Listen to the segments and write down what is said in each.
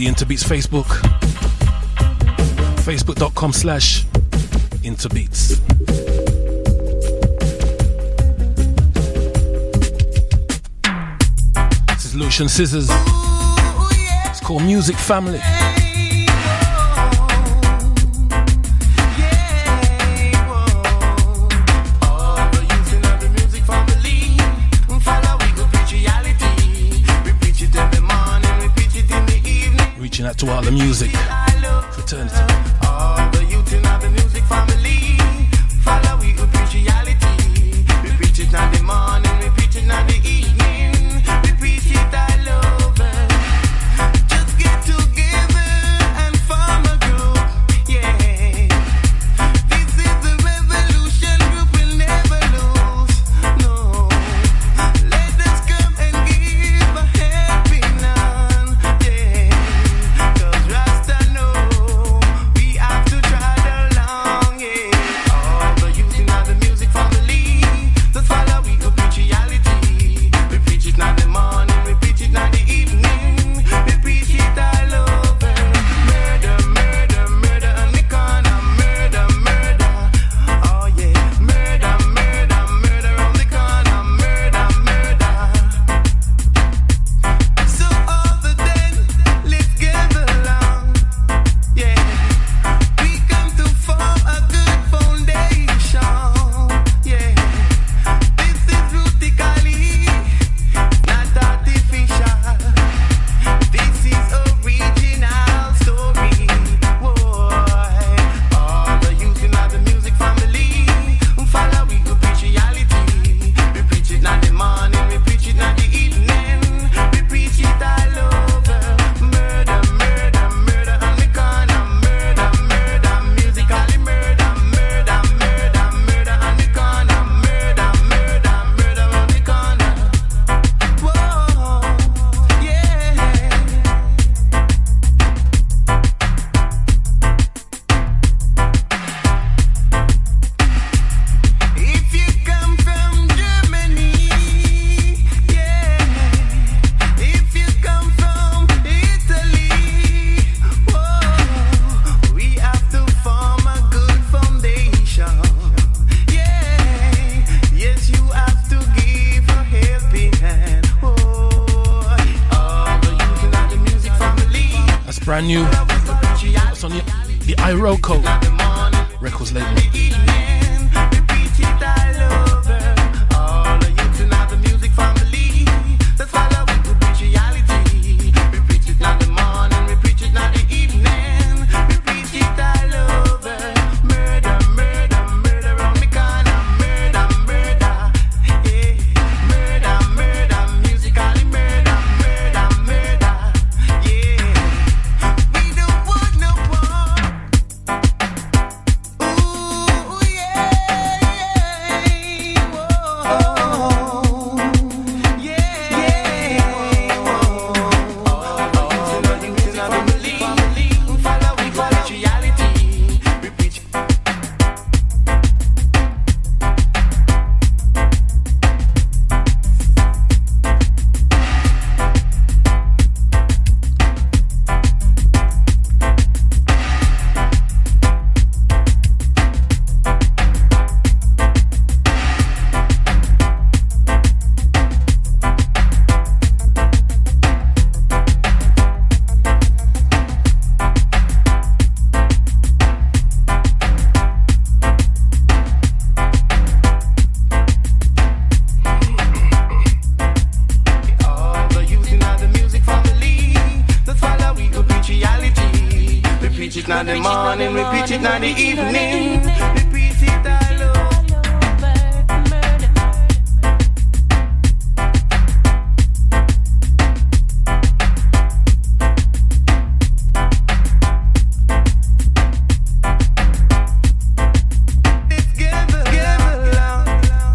the Interbeats Facebook. Facebook.com/Interbeats. This is Lucian Scissors. It's called Music Family. Reaching out to all the music fraternity. All the youth in the music family, follow we go preach reality. We preach it in the morning, we preach it in the evening. We preach it all over. Just get together and form a group, yeah. This is the revolution group, will never lose, no. Let us come and give a helping hand, yeah. Rasta know we have to trot along, yeah. All the youth in the music family, just follow we go preach reality. We preach it in the morning, we preach it in the evening. We preach it all over. Murder, murder, murder on the corner. Murder, murder, oh yeah. Murder, murder, murder on the corner. Murder, murder. So all the dead, let's gather along. Yeah, we come to form a good foundation. Yeah, this is rutically, not artificial. This is original story. Boy, all the youth in the music family, follow we go preach reality. We preach it in the morning, we preach it in the evening. We preach it all over. Murder, murder, murder on the corner. Murder, murder, musically murder. Murder, murder, murder on the corner. Murder, murder, murder on the corner. Whoa, yeah. If you come from Germany, yeah. If you come from Italy, whoa, we have to form a good foundation. Yeah, yes, you have to give a helping hand. Oh, all the youth in the music family, That's brand new. That's on the Iroko Records label. we preach it all over. All the youth in the music family, that's follow we go preach reality. We preach it in the morning, we preach it in the evening. We preach it all over. Murder, murder, murder on the corner. Murder, murder, yeah. Murder, murder, musically murder. Murder, murder, yeah. We don't want no war. Ooh, yeah, yeah, whoa, yeah, yeah, whoa. All the youth in the family, follow we go preach reality. We preach. All the youth in the music family, that's follow we go preach reality. We preach it in the morning, we preach it in the evening. We preach it all over. Let's gather along.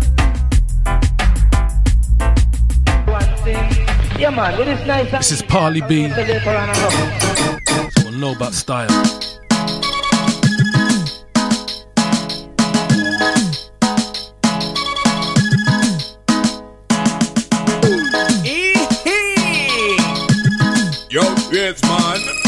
Yeah, man, with this nice. This is Parley B. We'll know about style. Yo, yes, man.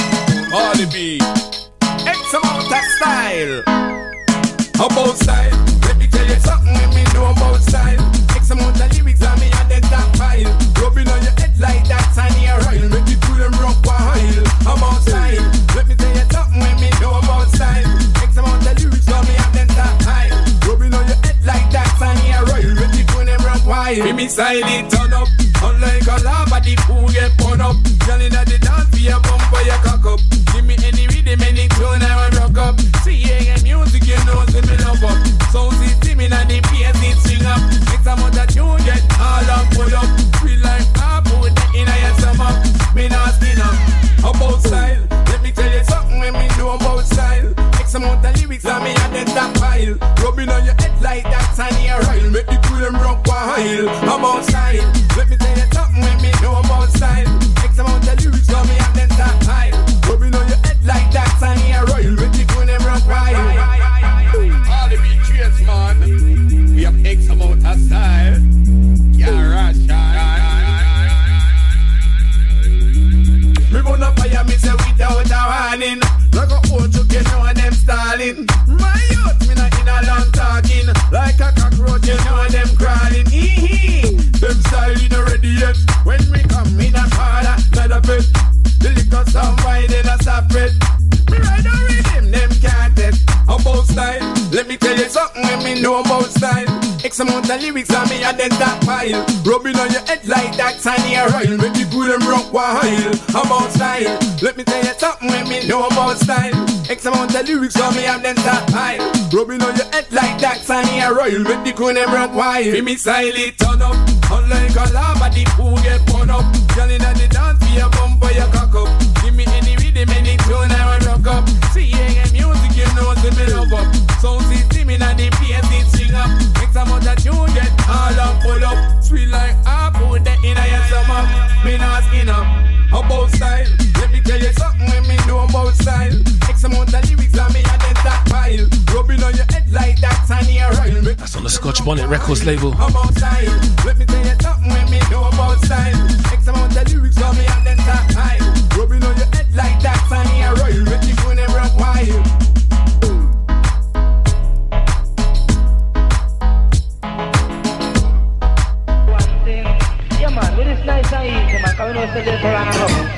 about style. Let me tell you something when me know about style. X amount of lyrics on me and then top pile. Rubbing on your head like that tiny royal. Make you do them rock while. About style. Let me tell you something when me know about style. X amount of lyrics on me and then top pile. Rubbing on your head like that tiny royal. Make you do them rock while. Give me style it turn up. Unlike a lava, the fool get burn up. Girl inna the dance, be a bumper, you cock up. Give me any rhythm, any tune, I want rock up. See, yeah, music, you know, see me love up. Sound system inna the bass, it swing up. Next time out that tune, get all up, pull up. Feel like I put that inna your stomach. Me not skin up. About style, let me tell you something when me know about style. X amount of lyrics on me and then top pile. Rubbing on your head like that tiny royal. Make you do them rock while. About style, let me tell you something when me know about style. X amount of lyrics on me and then top pile. Rubbing on your head like that tiny royal. Make you do them rock while. All the big cheers, man. We have X amount of style. Yeah, right. Me run up fire, me say without a warning. Like a old chuck, you know them stalling. My youth, me not in a long talking. Like a cockroach, you know them crawling. Hee-hee. Them style you not ready yet. When we come in a parlor, not a pet. The liquor sound wide in a separate. Me ride a rhythm, them can't test. About style, let me tell you something when me know about style. X amount of lyrics on me and then that pile. Rubbing on your head like that tiny royal. Make you do them rock while. About style, let me tell you something when me know about style. X amount of lyrics on me and then that pile. Rubbing on your head like that tiny royal. Make you do them rock while. Give me style it turn up. Unlike a lava, the fool get burn up. Girl inna the dance, be a bumper, you cock up. Give me any rhythm, any tune, I want rock up. See, yeah, music, you know, see me love up. Sound system inna the bass, it swing up. Next time out that tune, get all up, pull up. Sweet like I put that inna your stomach. Me not skin up. About style, let me tell you something when me know about style. X amount of lyrics on me and then that pile. Rubbing on your head like that tiny royal. That's on the Scotch Bonnet Records label. About style, let me tell you something when me know about style. X amount of lyrics on me and then that pile. Rubbing on your head like that tiny royal. Make you do them rock while. It's nice and easy, man. Come on, say this for an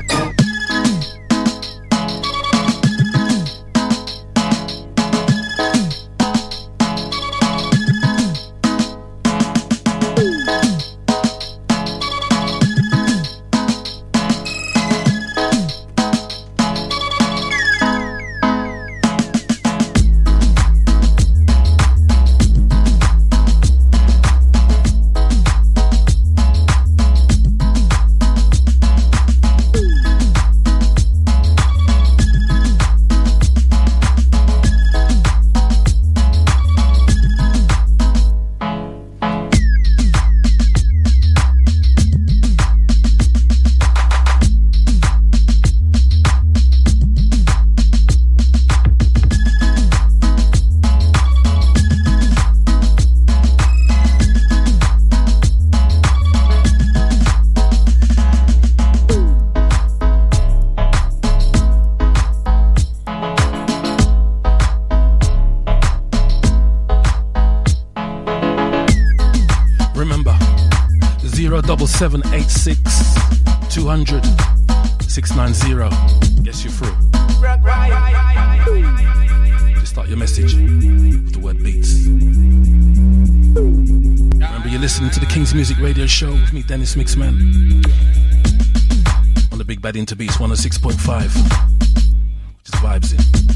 Remember 07786 200 690 gets you through. Just start your message with the word beats. Remember, you're listening to the King's Music Radio Show with me, Dennis Mixman, on the Big Bad Interbeats 106.5, just vibes in.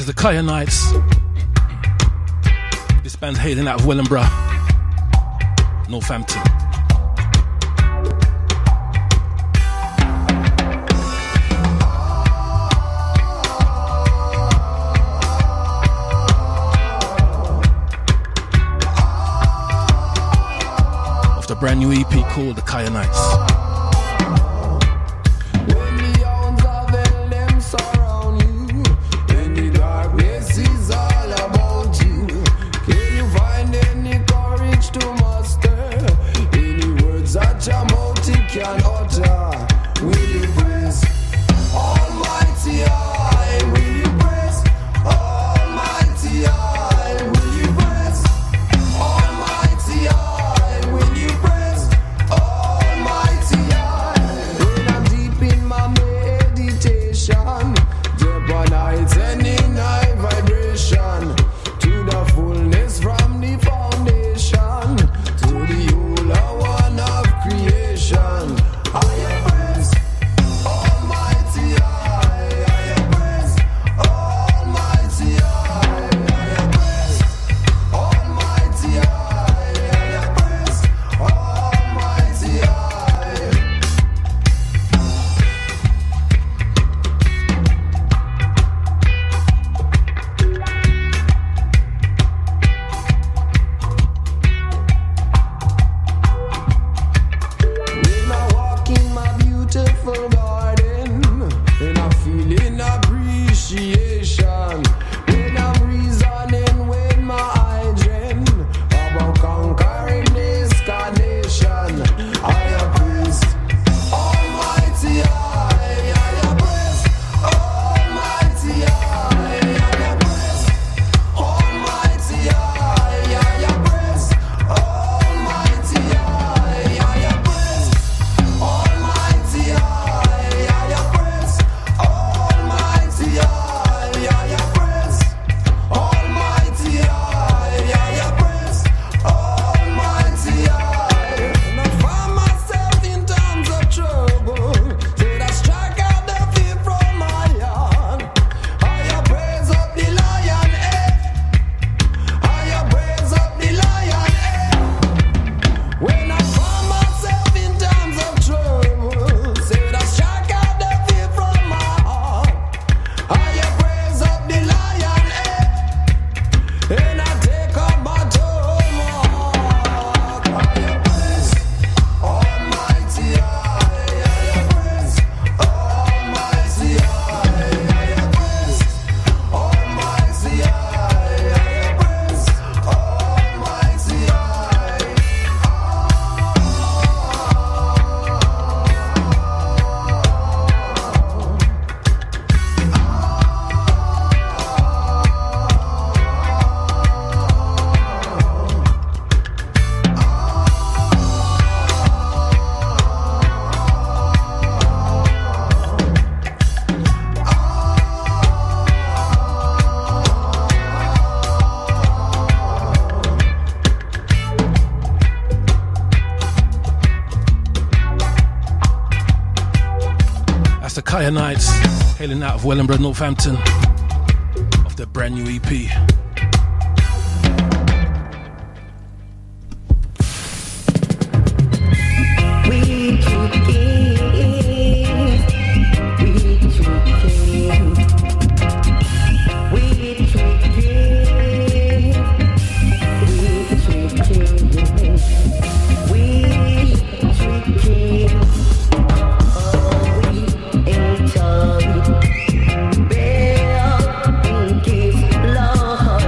is the Kaya Knights. This band's hailing out of Wellingborough, Northampton. Off the brand new EP called the Kaya Knights. Kaya Knights, hailing out of Wellingborough, Northampton, off their brand new EP. Lord,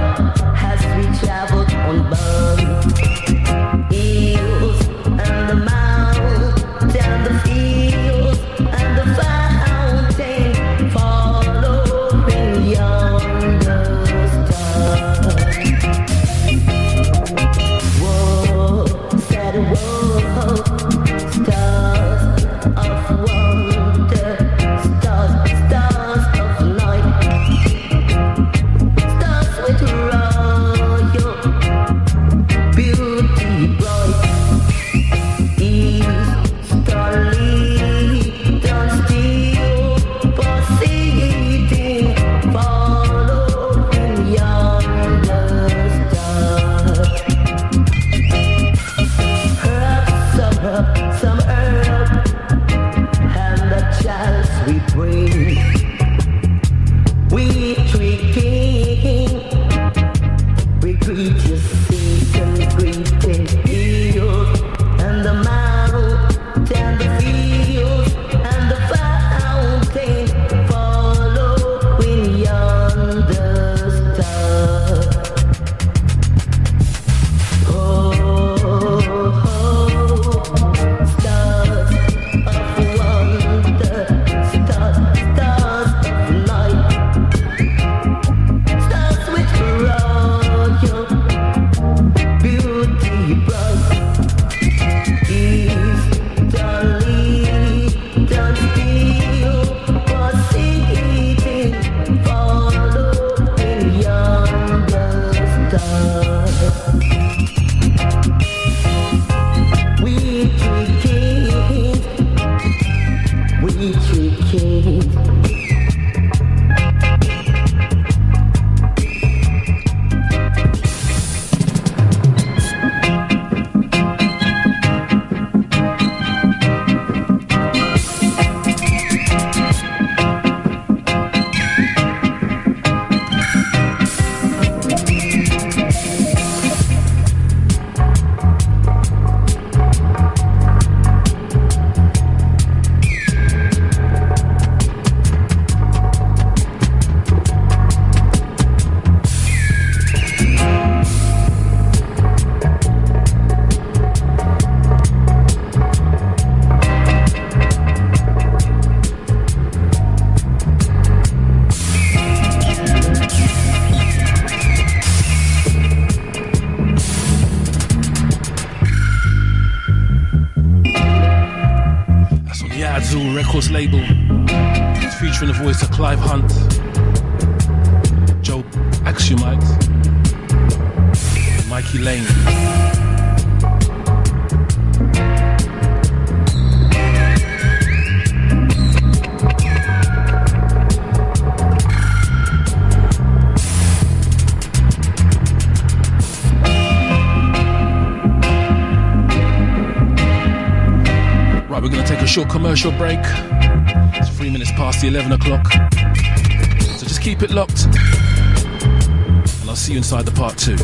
Label. It's featuring the voice of Clive Hunt, Joe Axumite, Mikey Lane. Right, we're going to take a short commercial break. It's 3 minutes past the 11 o'clock. So just keep it locked. And I'll see you inside the part 2.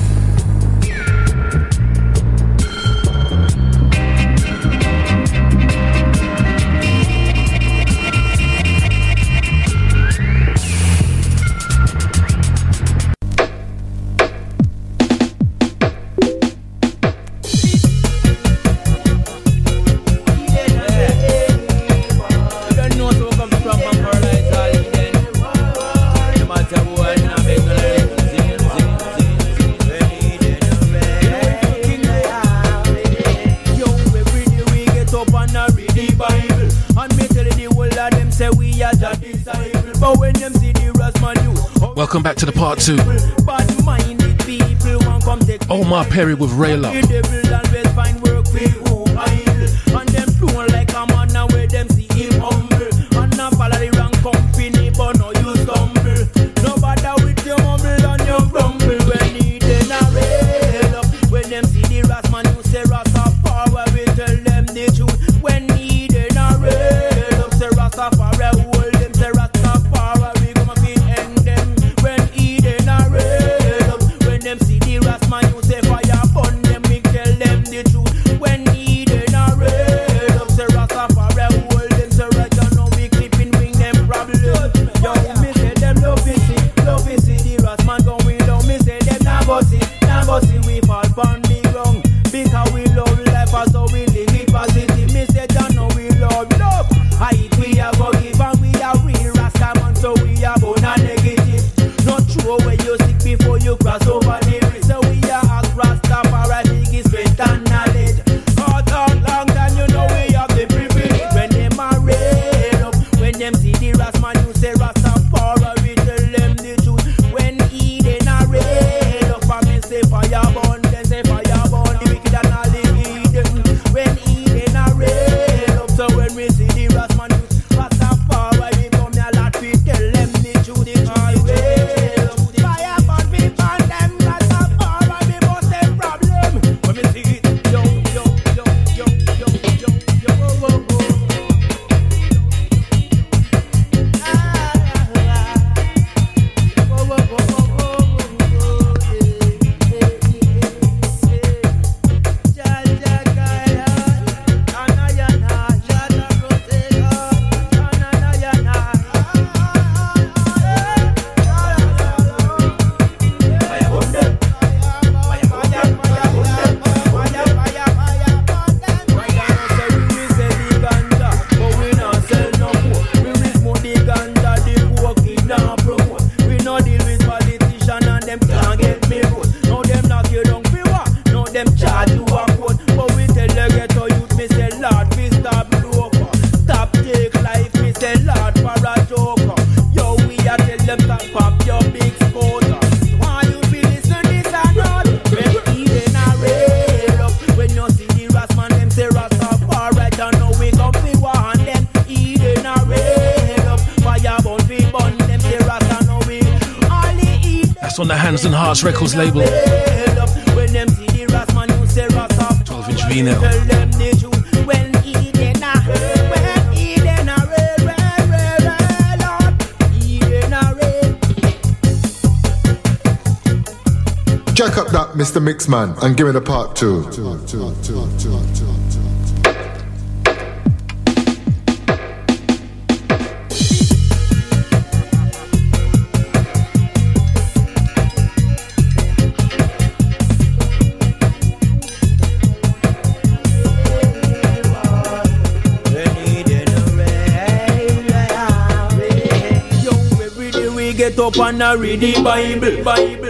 Welcome back to the part 2. Omar Perry with Rayla. We are go give and we are real. joker. Yo, we a tell them to pop your big scooter. Why you be listen this and not? When even a rail up. When you see the Rasman, them say Rastafari. Don't know we come fi one them. Even a rail up. Fire burn fi burn them. Say Rasta know we only eat. That's on the Hands and Hearts Records label. When them see the Rasman, you say Rastafari. 12-inch vinyl. Tell them the truth. When Eden a rail up. Eden a rail. Jack up that Mr. Mixman and give it a part 2. Get up and read the Bible.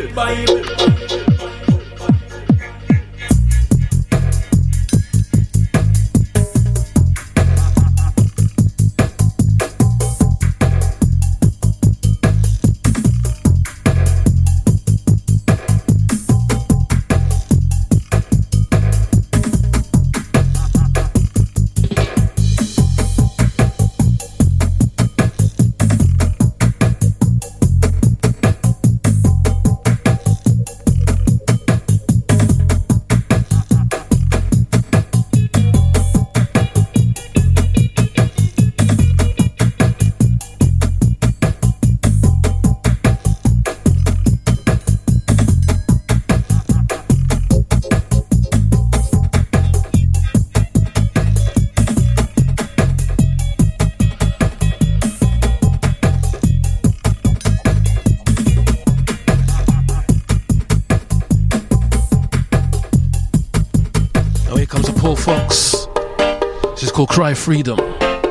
Called Cry Freedom.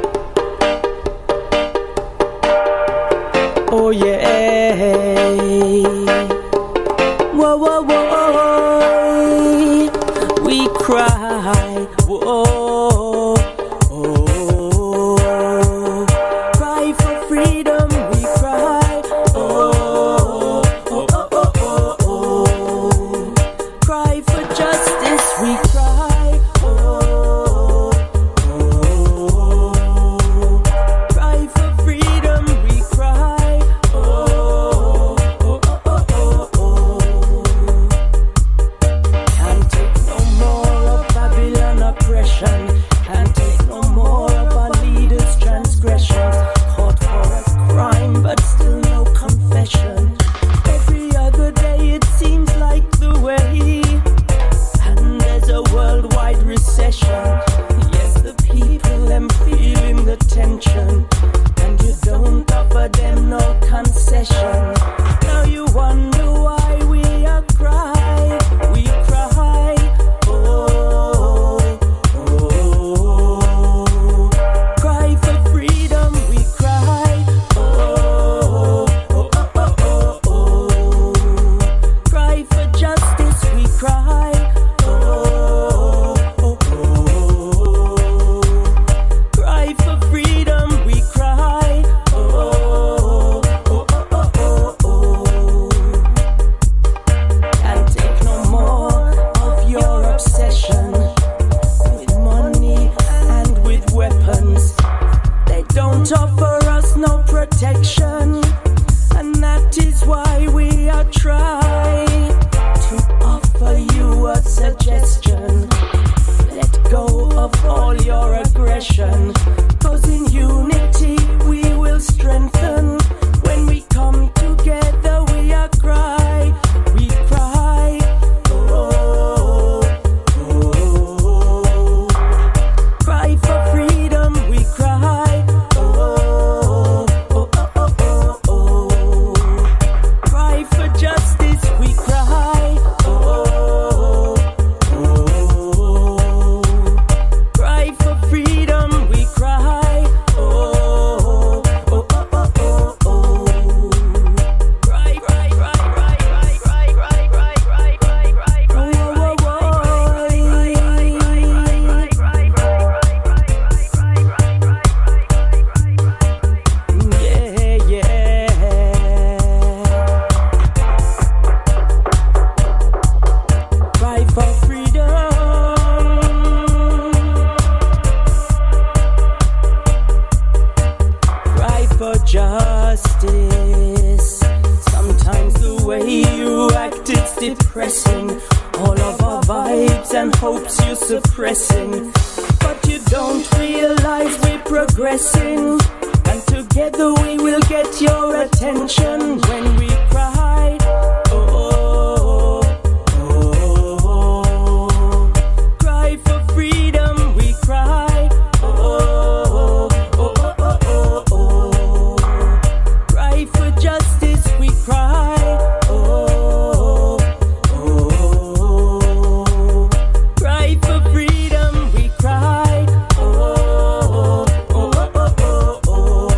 Oh yeah. Whoa, whoa, whoa. We cry. Whoa. Oh. Cry for freedom. We cry. Oh. Oh, oh, oh, oh, oh. Cry for justice. We cry. justice. Sometimes the way you act, it's depressing. All of our vibes and hopes you're suppressing. But you don't realize we're progressing. And together we will get your attention when we cry. Oh, oh, oh, oh. Cry for freedom, we cry. Oh, oh, oh, oh, oh, oh. Cry for justice, we cry. Oh, oh, oh, oh. Cry for freedom, we cry. Oh, oh, oh, oh, oh, oh.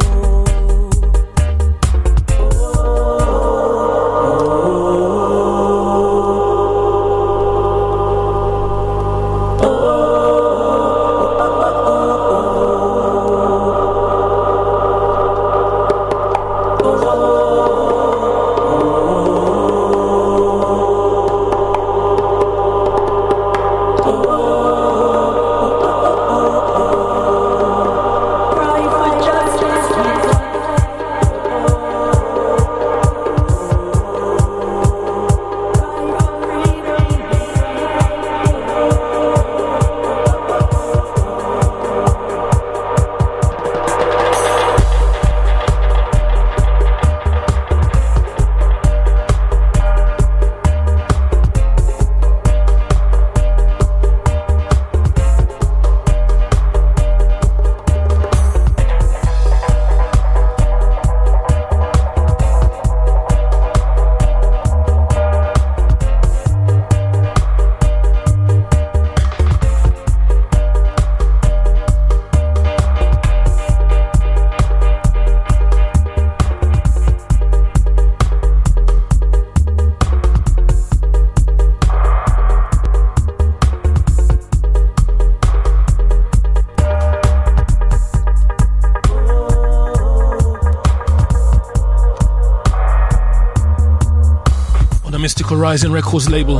Mystical Rising Records label.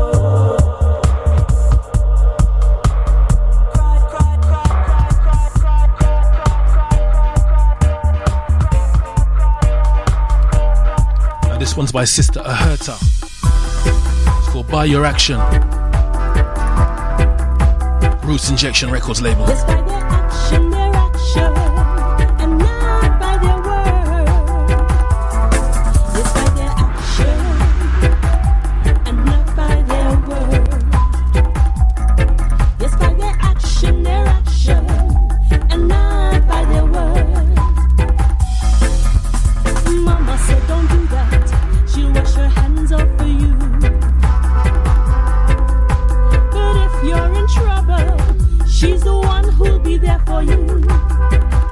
And this one's by Sister Aherta. It's called By Your Action. Roots Injection Records label. Yes, by their action, and not by their word. Yes, by their action. And not by their word. Yes, by their action, and not by their word. Mama said, don't do that. She'll wash her hands off for you. But if you're in trouble, she's the one who'll be there for you.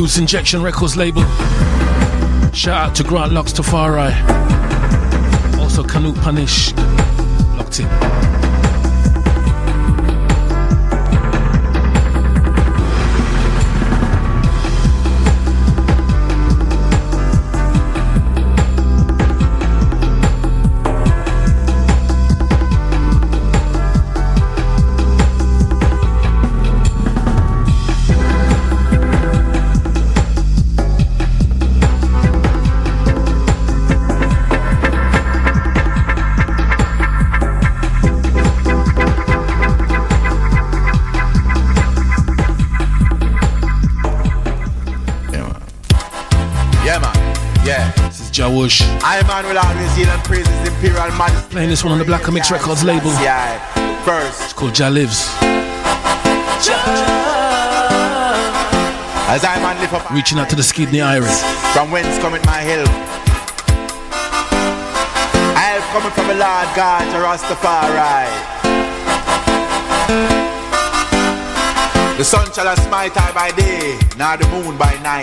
Roots Injection Records label. Shout out to Grant Lux Tafari. Also Canute Punish. Locked in. Jawush. I man will always heal and praise his imperial majesty. Playing this one on the Black Mix Records label. First. It's called Jah Lives. As I man lift up, reaching out to the Skidney Iris. From whence cometh my help? I help coming from the Lord God, Rastafari. The sun shall smite I by day, nor the moon by night.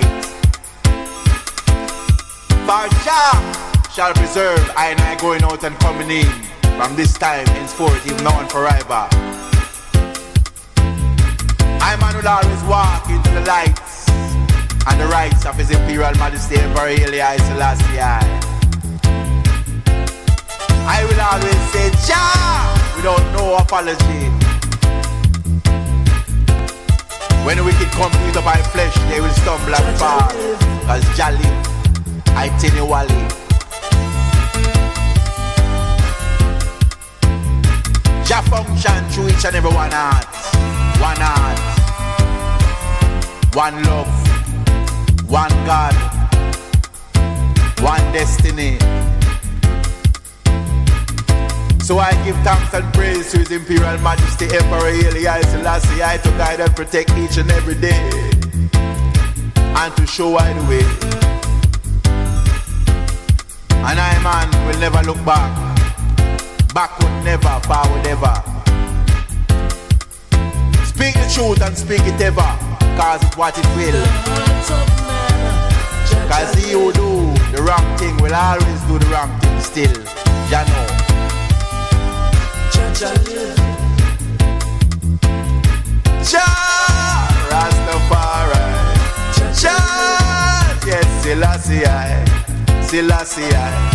For Jah shall preserve I and I going out and coming in, from this time henceforth, even now and forever. I man will always walk into the lights and the rights of His Imperial Majesty Emperor Haile Selassie. I will always say Jah without no apology. When the wicked come to eat up my flesh, they will stumble and fall, cause Jah live. I tell you, Wally. Jah function through each and every one heart. One heart. One love. One God. One destiny. So I give thanks and praise to His Imperial Majesty Emperor Haile Selassie I to guide and protect each and every day, and to show I the way. And I, man, will never look back. Backward never, forward ever. Speak the truth and speak it ever, cause it's what it will. Cause he who do the wrong thing will always do the wrong thing still. Ya know. Jah Rastafari. Jah, yes, Selassie I. Selassie I.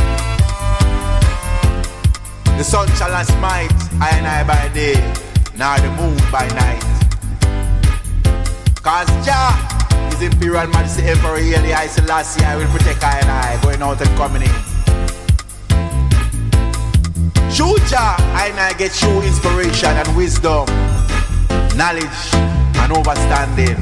The sun shall not smite I and I by day, nor the moon by night. Cause Jah, His Imperial Majesty Emperor Haile Selassie I will protect I and I going out and coming in. Through Jah, I and I get true inspiration and wisdom, knowledge and understanding.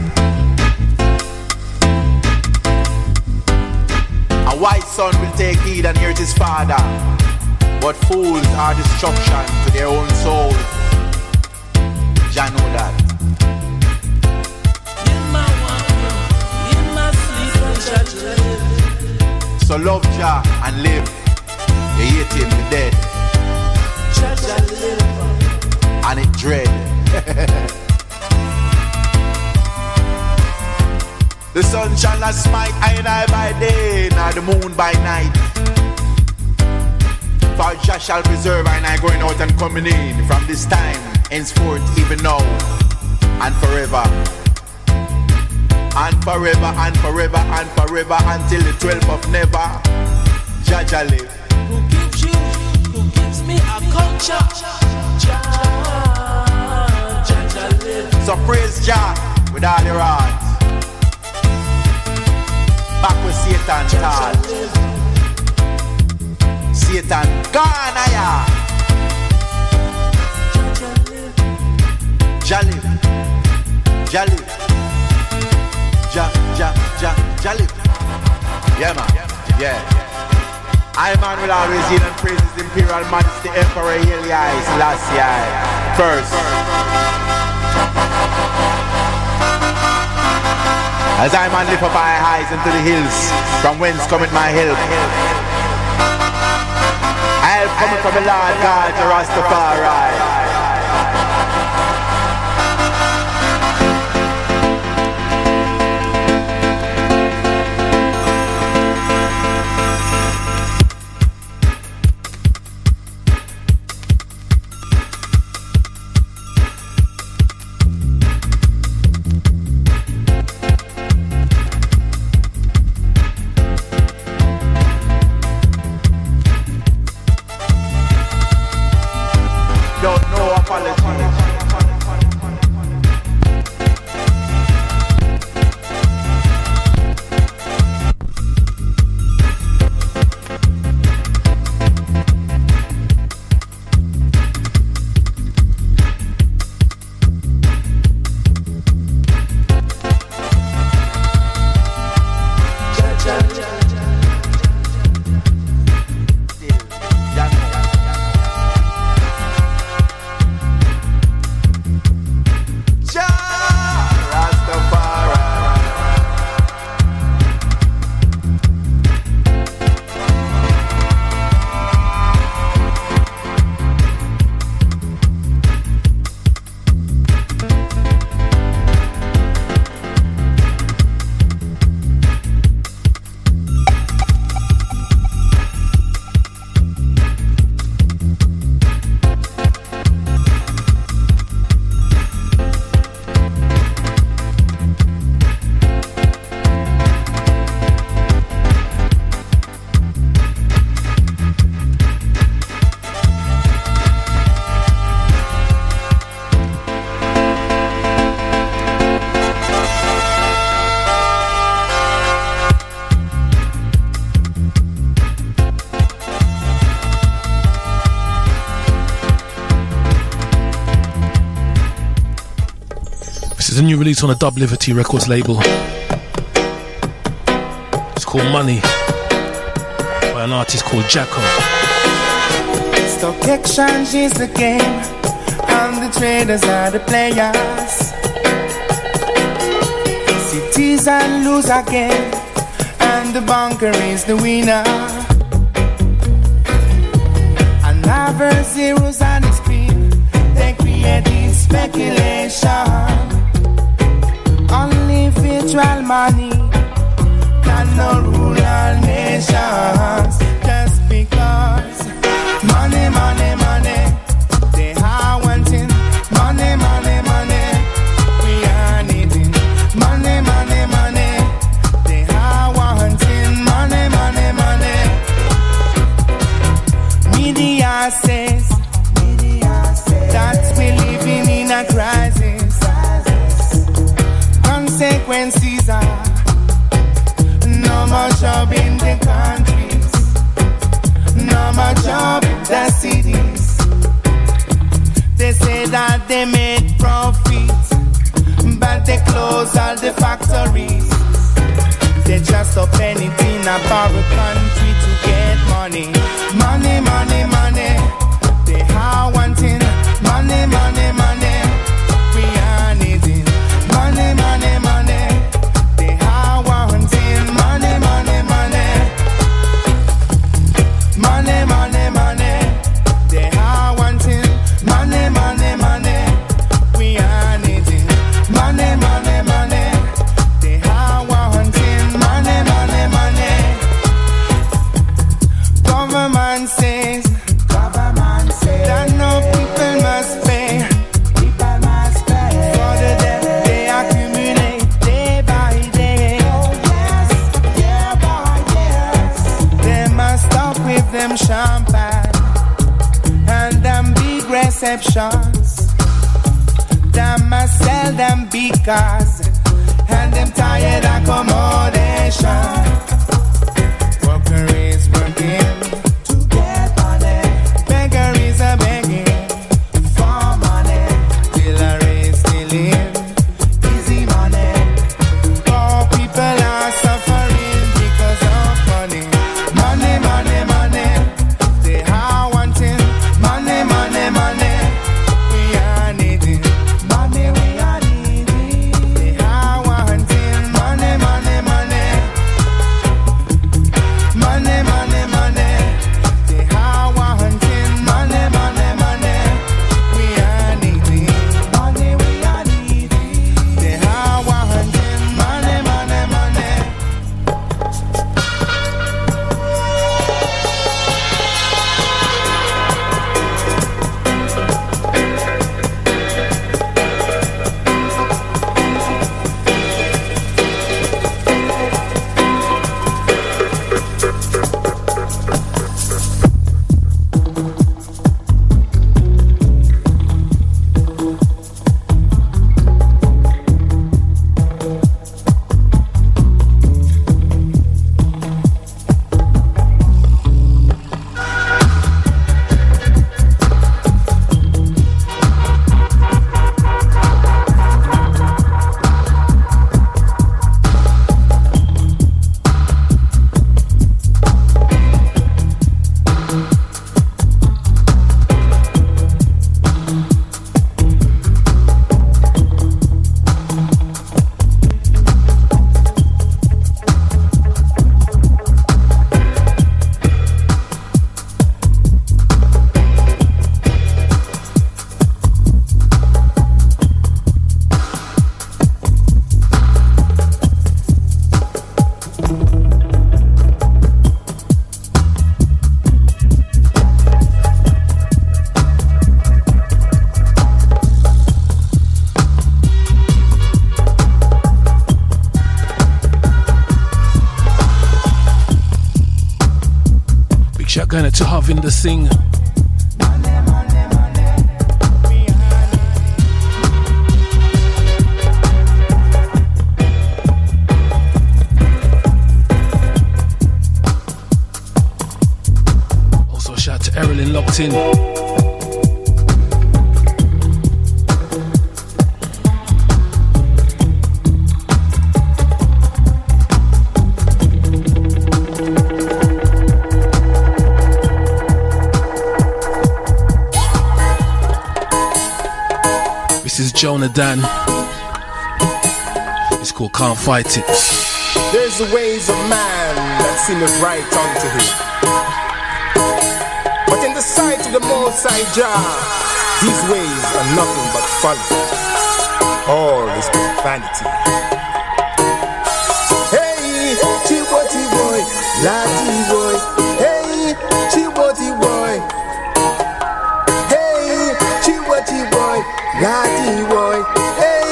A wise son will take heed and hear his father, but fools are destruction to their own soul. Jah know that. So love Jah and live. You hate him, you're dead. And it dread. The sun shall not smite I and I by day, nor the moon by night. For Jah shall preserve I and I going out and coming in, from this time henceforth, even now and forever. And forever and forever and forever until the 12th of never. Jah live. Who gives you, who gives me a culture? Jah live. So praise Jah with all your heart. Back with Satan thought. Satan gone aya. Jah live. Jah live. Jah live. Yeah man, yeah. I man will always heal and praise His Imperial Majesty Emperor Haile Selassie first. As I man lift up my eyes into the hills, from whence cometh my help? I help coming from the Lord God, Rastafari. apology. A new release on a Dub Liberty Records label. It's called Money by an artist called Jacko. Stock exchange is the game, and the traders are the players. Citizens lose again, and the banker is the winner. Another zeros on the screen, they create speculation. Only virtual money cannot rule our nations. Just because money, money, money, they are wanting money, money, money. We are needing money, money, money. They are wanting money, money, money. Media says that we're living in a crisis. Consequences are no more job in the countries, no more job in the cities. They say that they made profits, but they close all the factories. They just open it in a poor country to get money. Money, money, money. They are wanting money, money, money. We are needing money, money, money. They are wanting money, money, money. Money, money, money. They are wanting money, money, money. We are needing money, money, money. They are wanting money, money, money. Government says that no people must pay. People must pay for the debt they accumulate day by day. Oh yes, year by year. They must stop with them champagne and them big receptions. They must sell them big cars and them tired accommodation. Worker is working to get money. Beggar is a begging for money. Dealer is stealing easy money. Poor people are suffering because of money. Money, money, money. They are wanting money, money, money. We are needing money, we are needing. They are wanting money, money, money. Money, money. shout going out to Harvinder Singh. Also a shout to Erilyn locked in. This is Jonah Dan. It's called Can't Fight It. There's the ways of man that seemeth right unto him, but in the sight of the Most High Jah, these ways are nothing but folly. All is but vanity. Hey, Chiwati boy, Lati boy. Hey, Chiwati boy. Hey, Chiwati boy, Lati boy. Hey,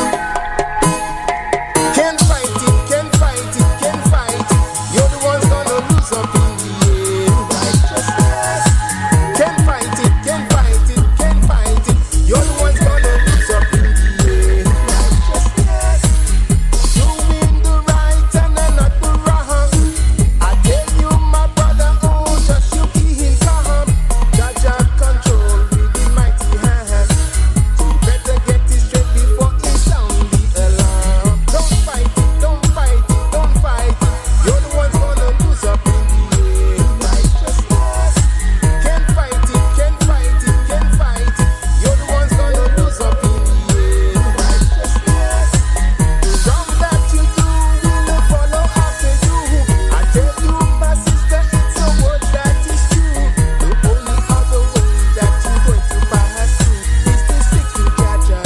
can't fight it, can't fight it, can't fight it. You're the ones gonna lose up in the end. Righteousness. Can't fight it, can't fight it, can't fight it. You're the ones gonna lose up in the end. Righteousness. Doing the right and not the wrong. I tell you, my brother, oh, just you keep calm. Jaja control with the mighty hand. So you better get it straight before it sound the alarm. Don't fight it, don't fight it, don't fight it. You're the ones gonna lose up in the end. Righteousness. Can't fight it, can't fight it, can't fight it. You're the ones gonna lose up in the end. Righteousness. The wrong that you do will follow after you. I tell you, my sister, it's a word that is true. The only other way that you're going to pass through is to stick to Jaja.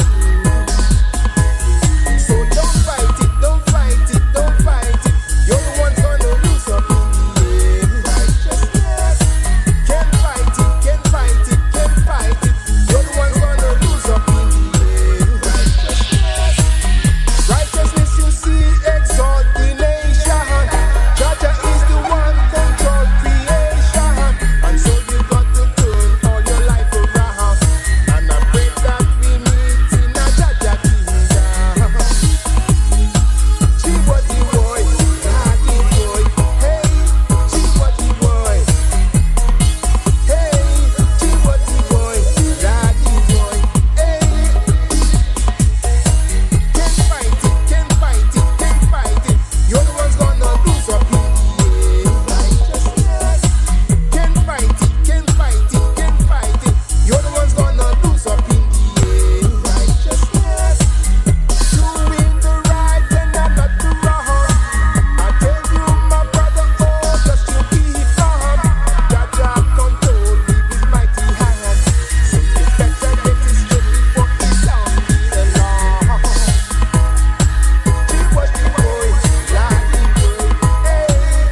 So don't fight it, don't fight it, don't fight it. You're the ones gonna lose up in the end. Righteousness. Can't fight it, can't fight it, can't fight it. You're the ones gonna lose up in the end. Righteousness. Righteousness, you see, exalt the nation. Jaja is the one control creation. And so you got to turn all your life around. And I pray that we meet in a Jaja kingdom. Chiwati boy, Lati boy. Hey, Chiwati boy. Hey, Chiwati boy, Lati boy. Hey, can't fight it, can't fight it, can't fight it. You're the ones gonna lose up in the end. Righteousness. Can't fight it, can't fight it, can't fight it. You're the ones gonna lose up in the end. Righteousness. Doing the right and not the wrong. I tell you, my brother, oh, just you keep calm. Jaja control with his mighty hand. So you better get it straight before he sound the alarm. Chiwati boy, Lati boy. Hey,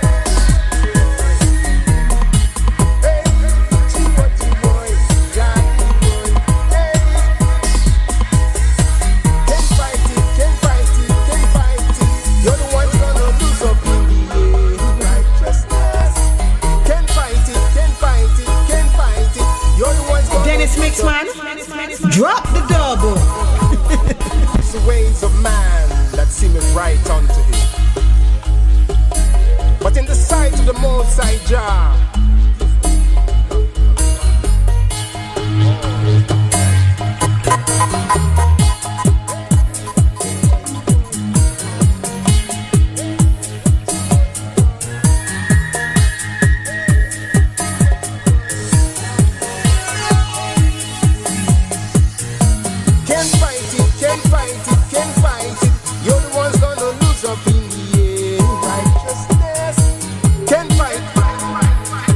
hey, Chiwati boy, Lati boy. Hey, can't fight it, can't fight it, can't fight it. You're the ones gonna lose up in the end. Righteousness. Can't fight it, can't fight it, can't fight it. You're the ones gonna Dennis lose up Mixman, drop the double. It's the ways of man that seemeth right unto him, but in the sight of the Most High Jah, can't fight it, can't fight it, can't fight it. You're the ones gonna lose up in the end. Righteousness. Can't fight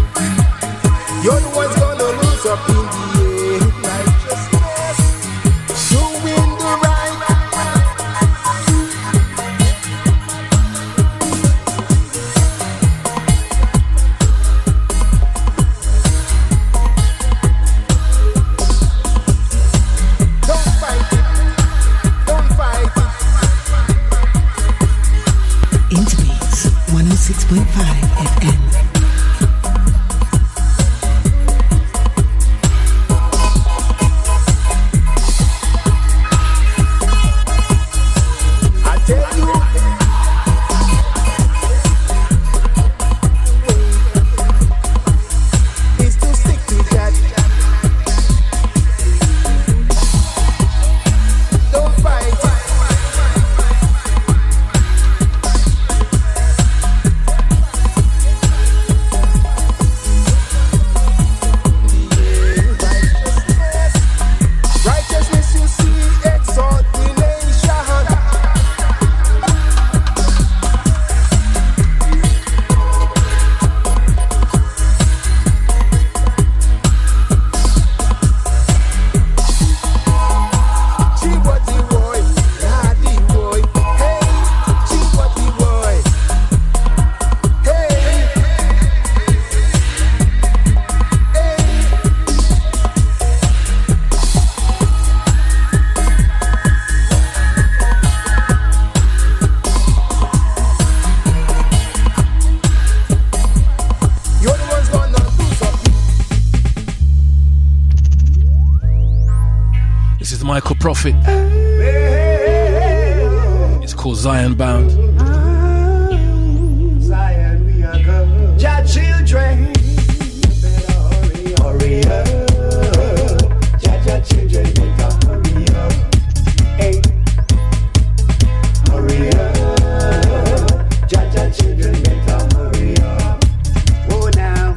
This is Michael Prophet. It's called Zion Bound. Zion, we are good. Jah children, hurry up. Jah children, better hurry up. Hey, hurry up. Jah children, better hurry up. Oh now,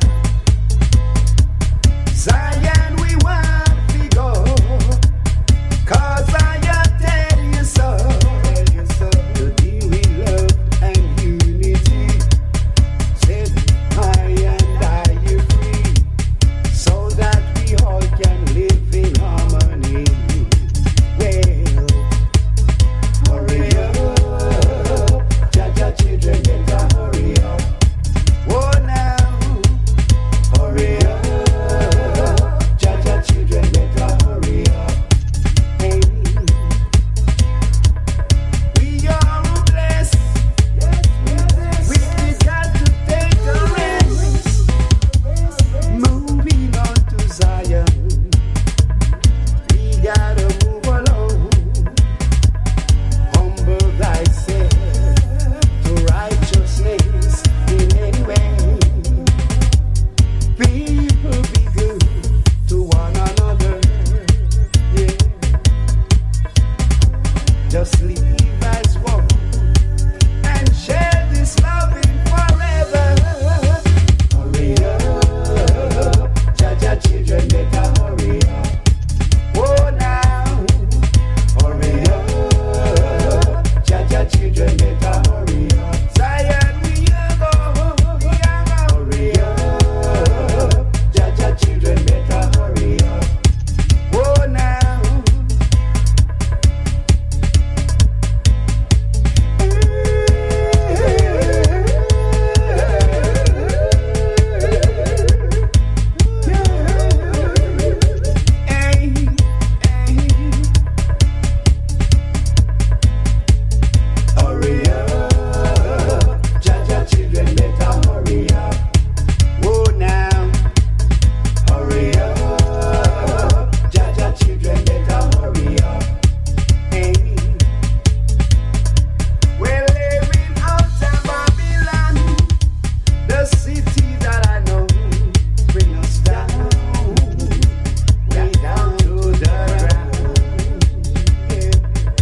Zion, we want to go. 'Cause Zion tell you so. To deal with love and unity. Set I and I you free, so that we all can live in harmony. Well, hurry up, Jah children, better hurry up. Oh now, hurry up, Jah children, better hurry up. Hey, we are blessed. We got to take a rest. Moving on to Zion, we gotta move along. Humble thyself to righteousness in any way. People be good to one another. Yeah. Just live as one and share this loving forever. Hurry up, Jah children, better hurry up. Oh now, hurry up, Jah children, better hurry up. Zion, we are go, hurry up, Jah children, better hurry up. Oh now. Hurry up, Jah children, better hurry up. Oh now, hurry up, Jah children, better hurry up. Hey, we're living out of Babylon, the city that I know. Bring us down, way down to the ground. Yeah.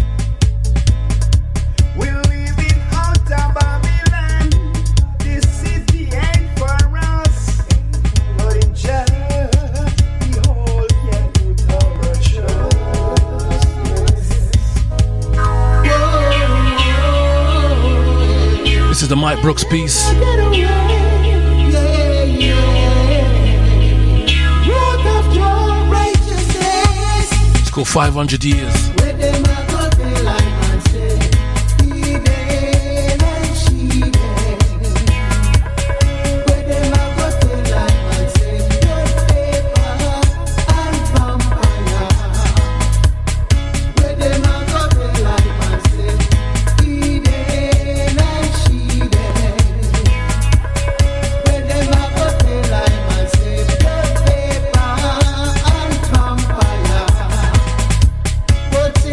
We're living out of Babylon. This city ain't for us, but in Jah, we all can put our trust. This is the Mike Brooks piece. Root of your righteousness. It's called 500 Years. Where them a go tell like man say, he dead and she dead. Where them a go tell like man say, blood, paper and vampire. Where them a go tell like man say, he dead and she dead. Where them a go tell like man say, blood, paper and vampire. But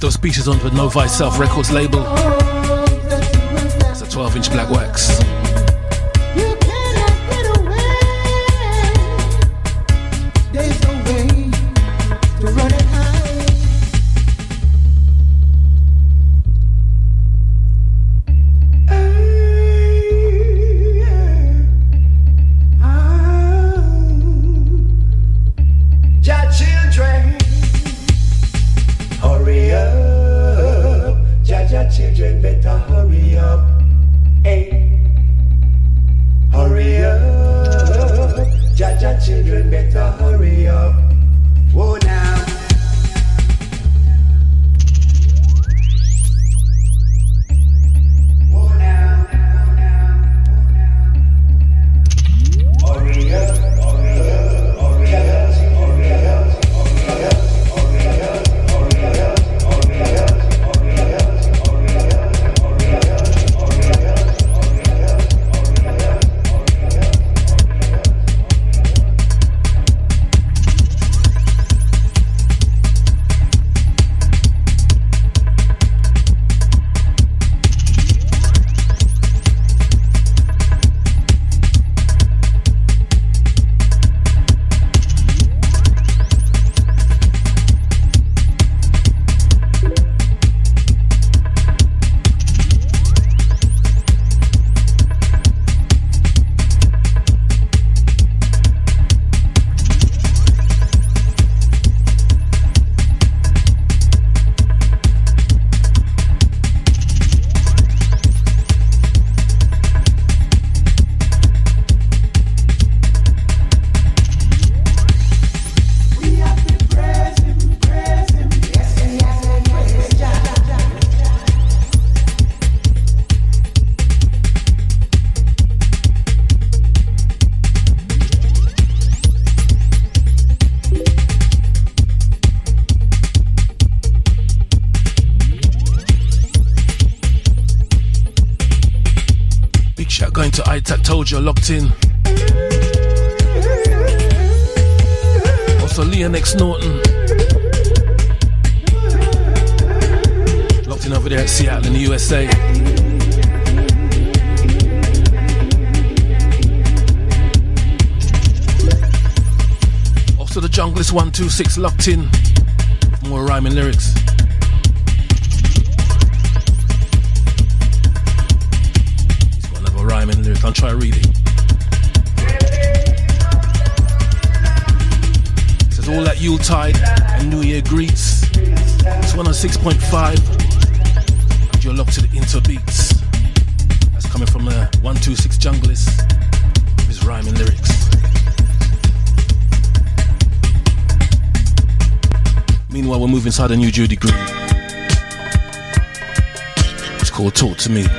those speeches on the No Vice Self Records label. It's a 12-inch black wax. Children better hurry up, hey. Hurry up, Jaja children better hurry up. Whoa now. Whoa now. Hurry up, hurry up, hurry up, hurry up, hurry up, hurry up, hurry up, hurry up. Going to ITAC, told you, locked in. Also Leon X Norton, locked in over there at Seattle in the USA. Also the Junglist 126 locked in. More rhyming lyrics. Rhyming lyric, I'll try to read it. It says all that Yuletide and New Year greets. It's 106.5. And you're locked to the interbeats. That's coming from the 126 Junglist with his rhyming lyrics. Meanwhile, we're moving inside a new Judy group. It's called Talk to Me.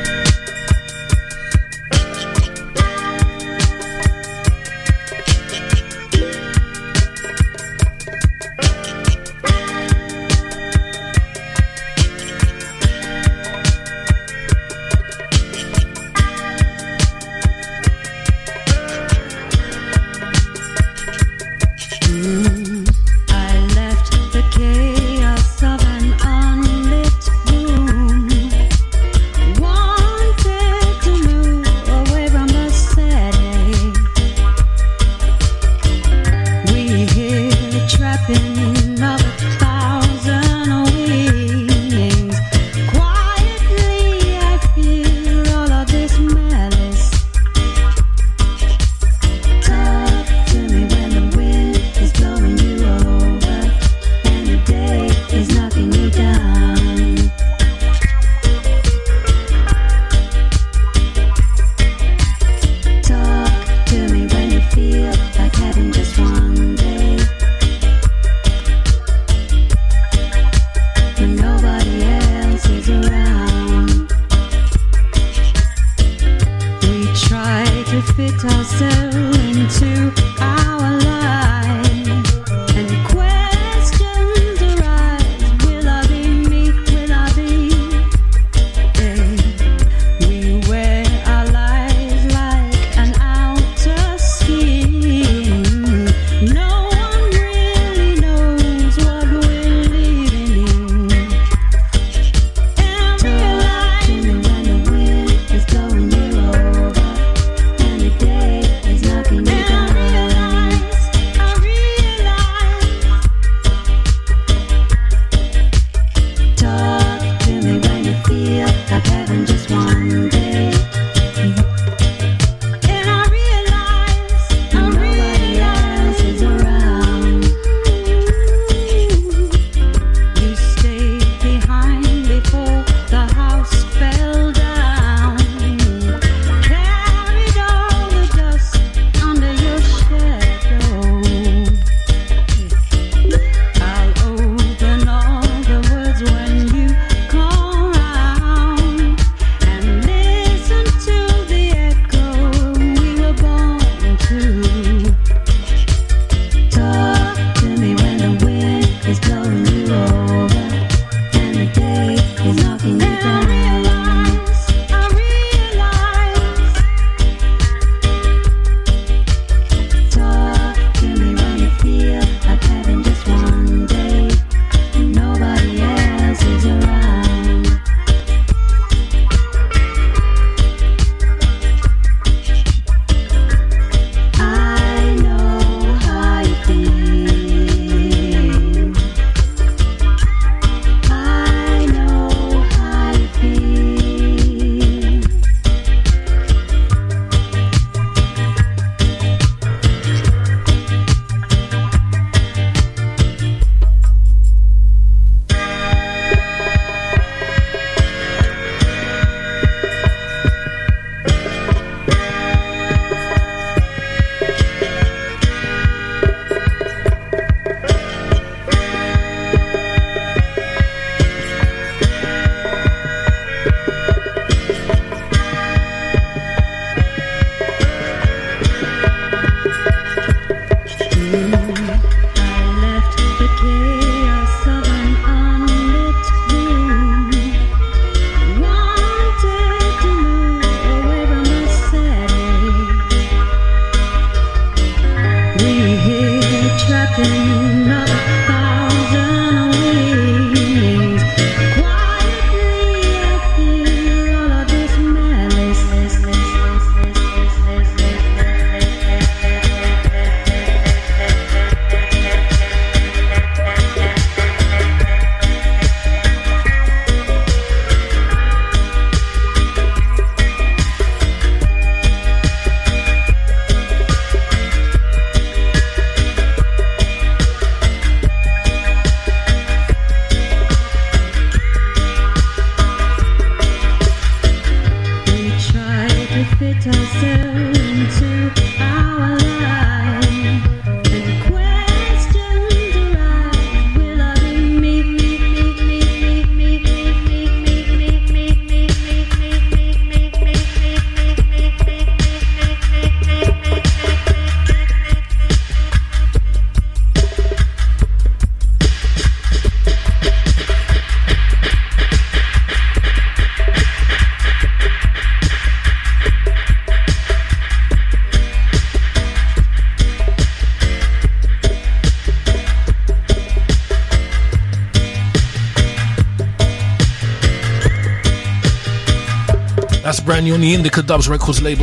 That's brand new on the Indica Dubs Records label.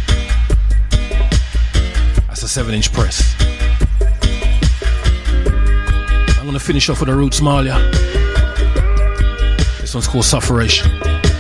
That's a 7-inch press. I'm gonna finish off with a Roots Malia. This one's called Sufferation.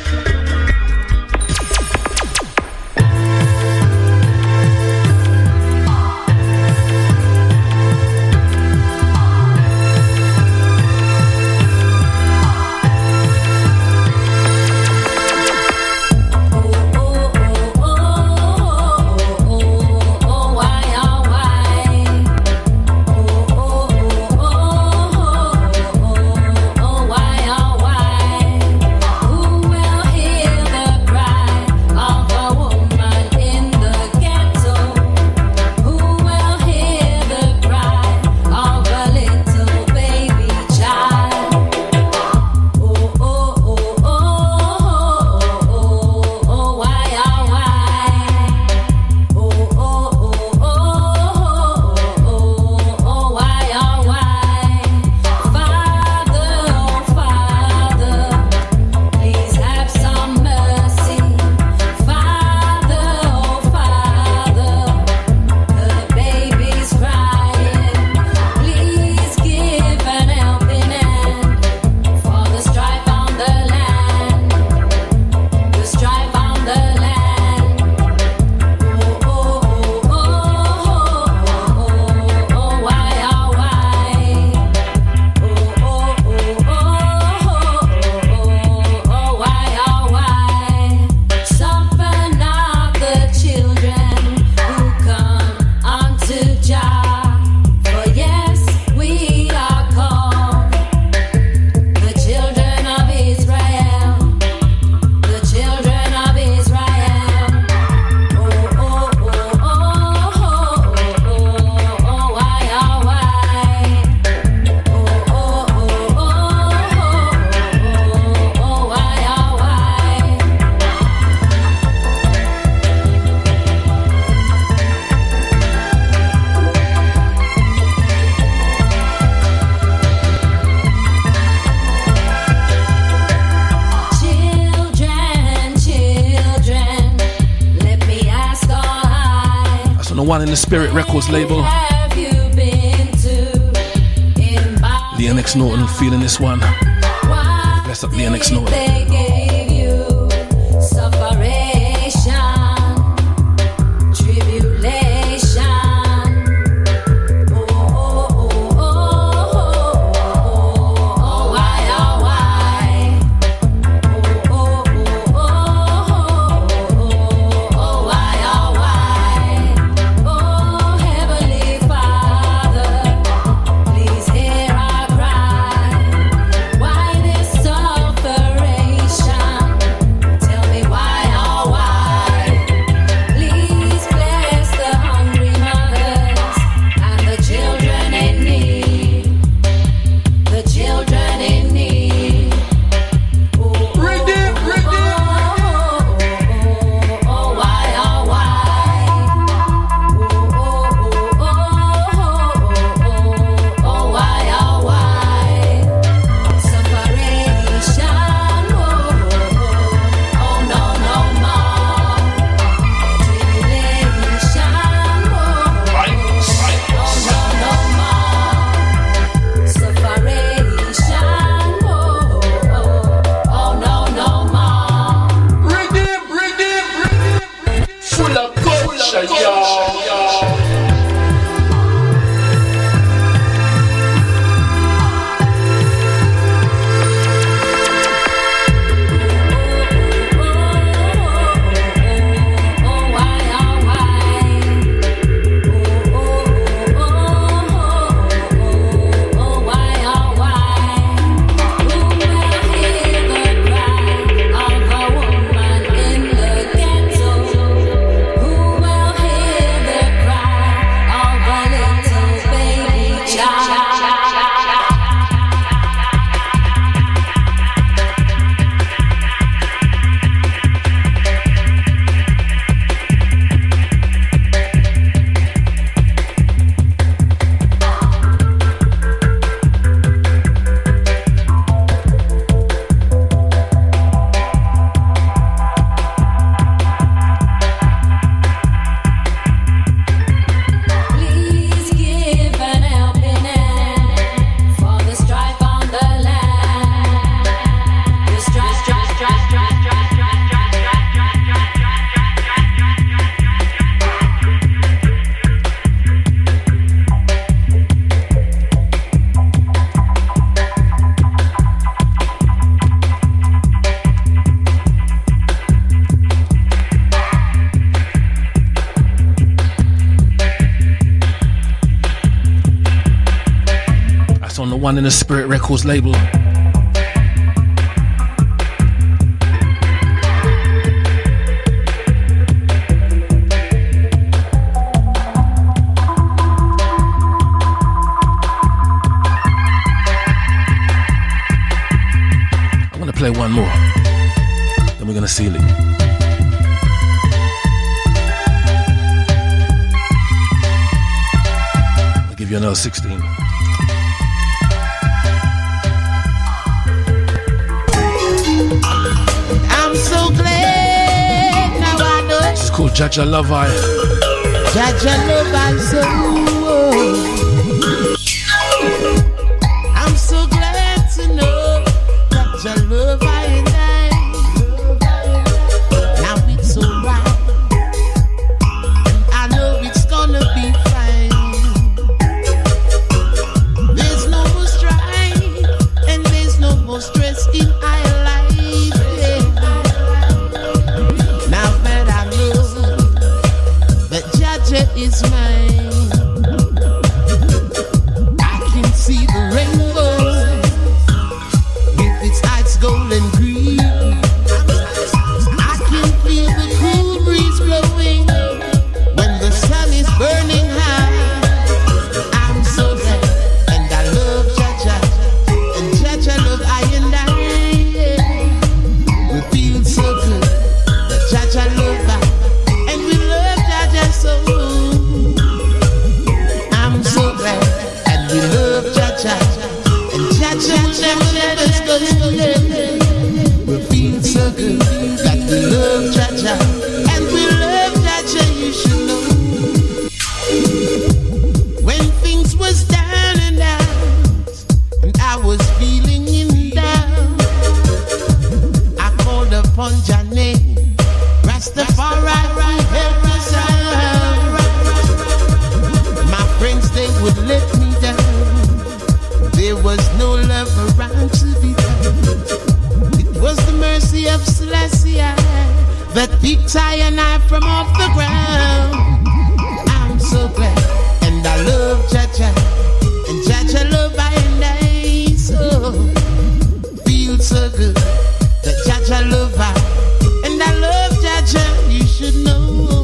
One in the Spirit Records label. Leonix Norton feeling this one. Bless up Leonix Norton. Why this suffering? One in the Spirit Records label. I'm gonna play one more, then we're gonna seal it. I'll give you another 16. I'm so glad now I know. This is called Jaja Love I. Jaja Love I so. I'm so glad to know Jaja Love I and I. Now it's alright. I know it's gonna be fine. There's no more strife and there's no more stress in our life. Is mine. I can see the rainbow with its eyes gold and green. I can feel the cool breeze blowing when the sun is burning high. I'm so glad and I love Jaja and Jaja love I and I. We feel so good that Jaja love I and we love Jaja so. We love Jaja, and Jaja never let us go. We feel so good that we love Jaja, and we love Jaja, you should know. When things was down and out, and I was feeling in doubt, I called upon Jah name, Rastafari, help us out. My friends, they would let me down. There was no love around to be found. It was the mercy of Selassie that picked I and I from off the ground. I'm so glad and I love Jaja and Jaja love I and I so feel so good that Jaja love I and I love Jaja, you should know.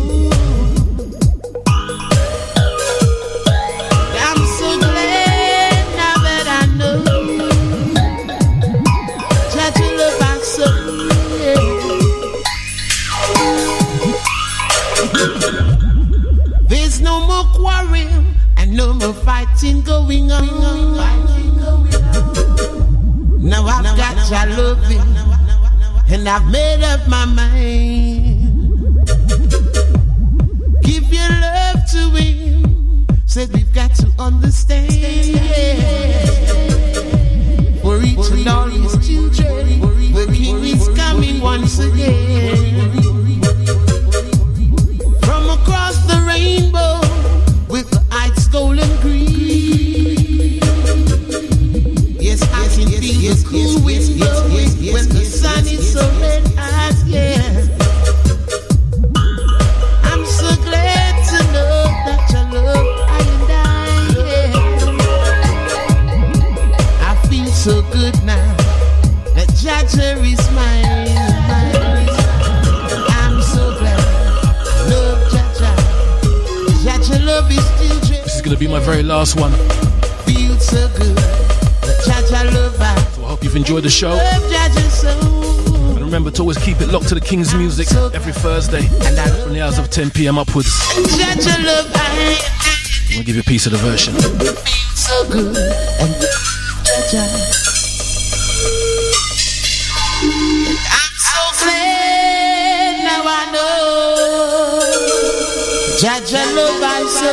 There's no more quarrel and no more fighting going on. Now I've got your loving and I've made up my mind. Give your love to him. Said we've got to understand. For each and all his children, the king is coming once again. From across the rainbow with the eyes gold and green. Yes, I can feel the cool wind blowing when the sun is so red hot, yeah. I'm so glad to know that your love I and I, yeah. I feel so good now that Jaja is mine. I'm so glad. This is gonna be my very last one. Feel so good. Jaja love I. So I hope you've enjoyed the show. And remember to always keep it locked to the King's music every Thursday from the hours of 10 p.m. upwards. Jaja love I. I'm gonna give you a piece of the version. Feel so good. And Jaja. I'm so glad now I know. Jaja love I so.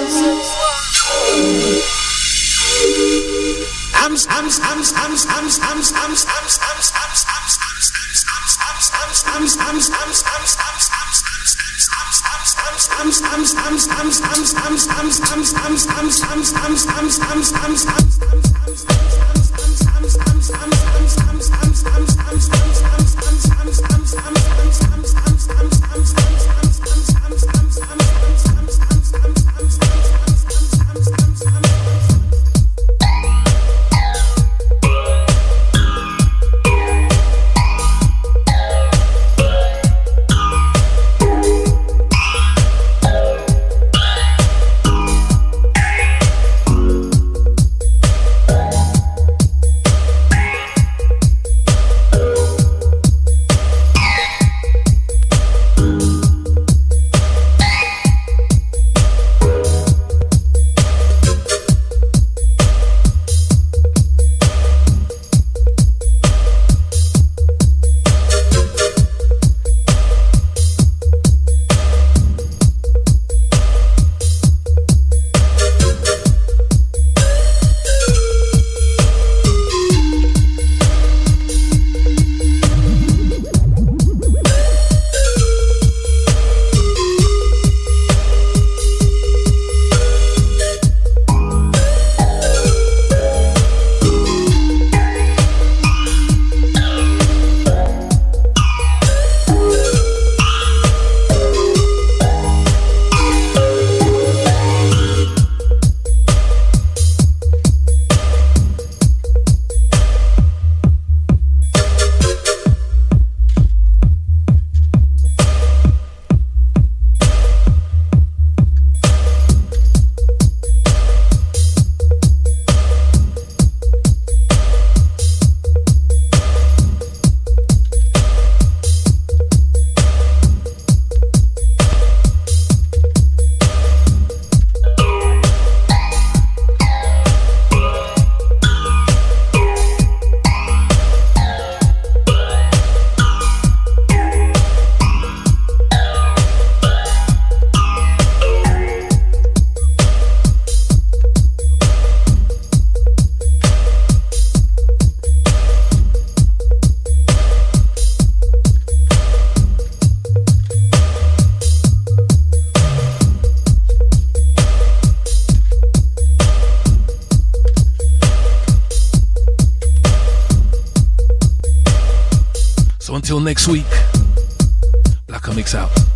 until next week. Blacker Mix out.